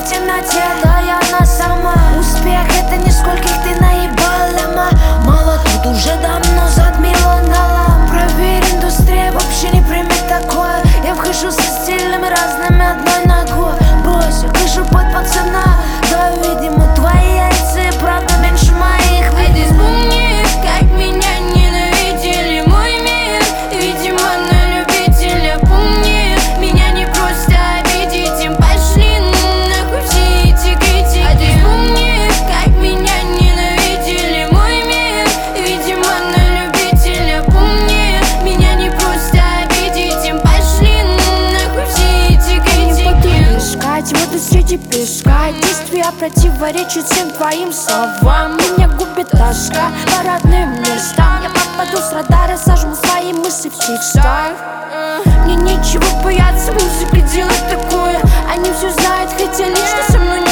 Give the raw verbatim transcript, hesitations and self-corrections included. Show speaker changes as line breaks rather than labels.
в темноте, да я она сама. Успех — это не скольких ты наебал, ма. Мало тут уже давно затмила нала. Проверь, индустрия вообще не примет такое. Я вхожу со стилями разными одной ногой. Брось, я хожу под пацана. Да, видимо, твои яйца и правда меньше моих.
А ты вспомни, как меня ненавидели, мой мир. Видимо, на любителя. Помни, меня не просто обидеть, им пошли нахуй все эти критики. А ты вспомни, как меня ненавидели, мой мир. Видимо, на любителя. Помни, меня не просто обидеть, им пошли нахуй все эти критики.
Искать в этой среди песка. Действия противоречат всем твоим словам. Меня губит тоска по родным местам. Я попаду с радара, сожму свои мысли в текстах. Мне нечего бояться, музыка делает такое. Они все знают, хотя лично со мной не